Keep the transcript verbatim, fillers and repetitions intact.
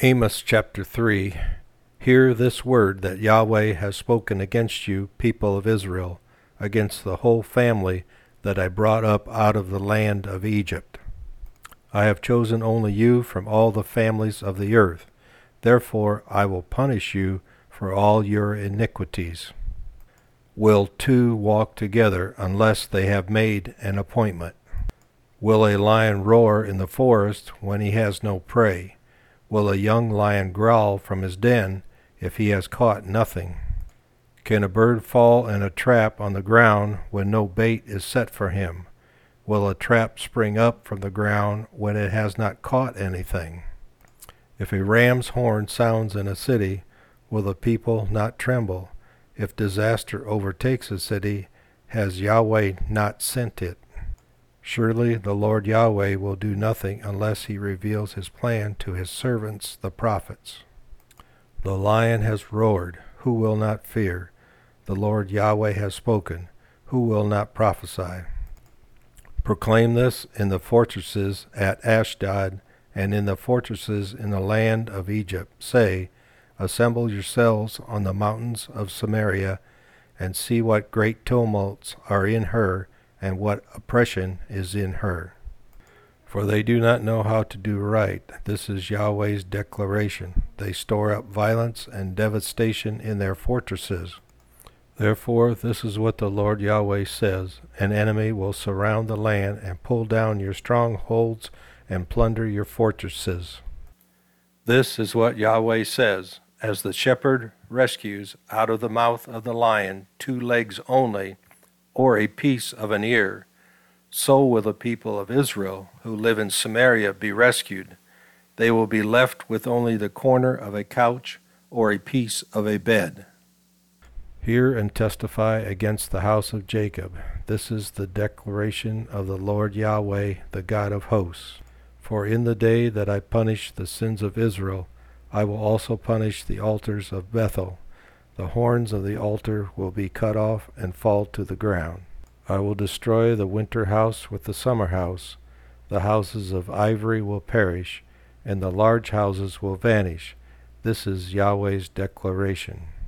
Amos chapter three. Hear this word that Yahweh has spoken against you, people of Israel, against the whole family that I brought up out of the land of Egypt. I have chosen only you from all the families of the earth. Therefore I will punish you for all your iniquities. Will two walk together unless they have made an appointment? Will a lion roar in the forest when he has no prey? Will a young lion growl from his den if he has caught nothing? Can a bird fall in a trap on the ground when no bait is set for him? Will a trap spring up from the ground when it has not caught anything? If a ram's horn sounds in a city, will the people not tremble? If disaster overtakes a city, has Yahweh not sent it? Surely the Lord Yahweh will do nothing unless he reveals his plan to his servants the prophets. The lion has roared, who will not fear? The Lord Yahweh has spoken, who will not prophesy? Proclaim this in the fortresses at Ashdod, and in the fortresses in the land of Egypt. Say, assemble yourselves on the mountains of Samaria, and see what great tumults are in her, and what oppression is in her. For they do not know how to do right. This is Yahweh's declaration. They store up violence and devastation in their fortresses. Therefore this is what the Lord Yahweh says, an enemy will surround the land and pull down your strongholds and plunder your fortresses. This is what Yahweh says, as the shepherd rescues out of the mouth of the lion two legs only, or a piece of an ear, so will the people of Israel who live in Samaria be rescued. They will be left with only the corner of a couch or a piece of a bed. Hear and testify against the house of Jacob. This is the declaration of the Lord Yahweh, the God of hosts. For in the day that I punish the sins of Israel, I will also punish the altars of Bethel. The horns of the altar will be cut off and fall to the ground. I will destroy the winter house with the summer house. The houses of ivory will perish, and the large houses will vanish. This is Yahweh's declaration.